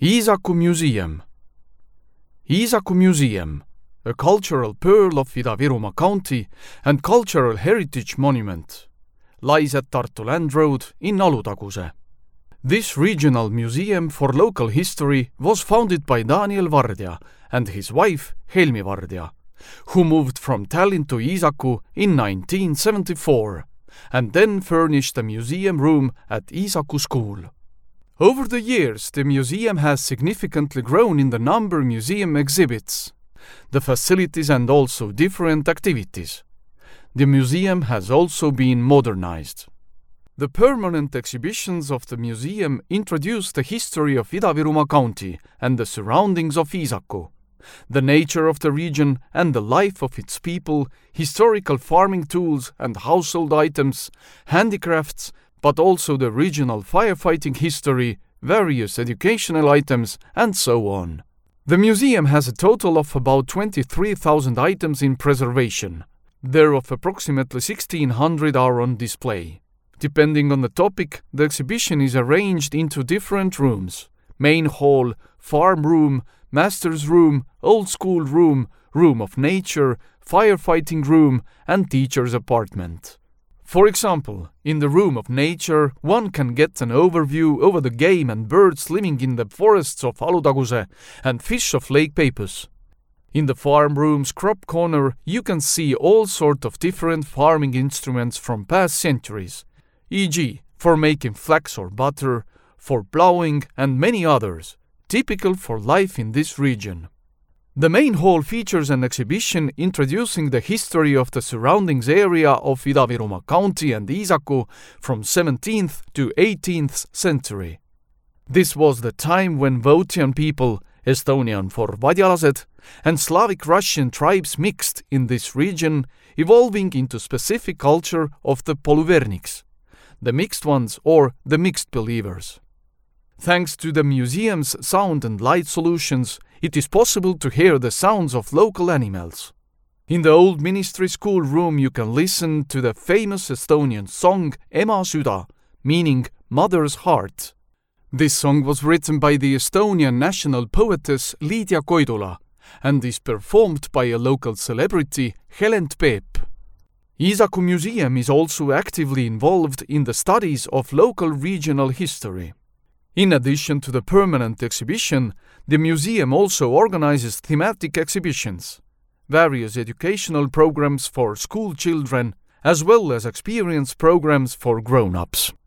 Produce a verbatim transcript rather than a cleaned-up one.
Iisaku Museum. Iisaku Museum, a cultural pearl of Ida-Virumaa County and cultural heritage monument, lies at Tartu Land Road in Alutaguse. This regional museum for local history was founded by Daniel Vardja and his wife Helmi Vardja, who moved from Tallinn to Iisaku in nineteen seventy-four and then furnished a museum room at Iisaku School. Over the years, the museum has significantly grown in the number of museum exhibits, the facilities and also different activities. The museum has also been modernized. The permanent exhibitions of the museum introduce the history of Ida-Virumaa County and the surroundings of Iisaku, the nature of the region and the life of its people, historical farming tools and household items, handicrafts, but also the regional firefighting history, various educational items, and so on. The museum has a total of about twenty-three thousand items in preservation. Thereof approximately sixteen hundred are on display. Depending on the topic, the exhibition is arranged into different rooms: main hall, farm room, master's room, old school room, room of nature, firefighting room, and teacher's apartment. For example, in the room of nature, one can get an overview over the game and birds living in the forests of Alutaguse and fish of Lake Peipus. In the farm room's crop corner, you can see all sorts of different farming instruments from past centuries, for example for making flax or butter, for plowing, and many others, typical for life in this region. The main hall features an exhibition introducing the history of the surroundings area of Ida-Virumaa County and Iisaku from seventeenth to eighteenth century. This was the time when Votian people, Estonian for Vadjalased, and Slavic Russian tribes mixed in this region, evolving into specific culture of the Poluverniks, the mixed ones or the mixed believers. Thanks to the museum's sound and light solutions, it is possible to hear the sounds of local animals. In the old ministry school room you can listen to the famous Estonian song Ema Süda, meaning Mother's Heart. This song was written by the Estonian national poetess Liidia Koidula and is performed by a local celebrity, Helent Peep. Iisaku Museum is also actively involved in the studies of local regional history. In addition to the permanent exhibition, the museum also organizes thematic exhibitions, various educational programs for school children, as well as experience programs for grown-ups.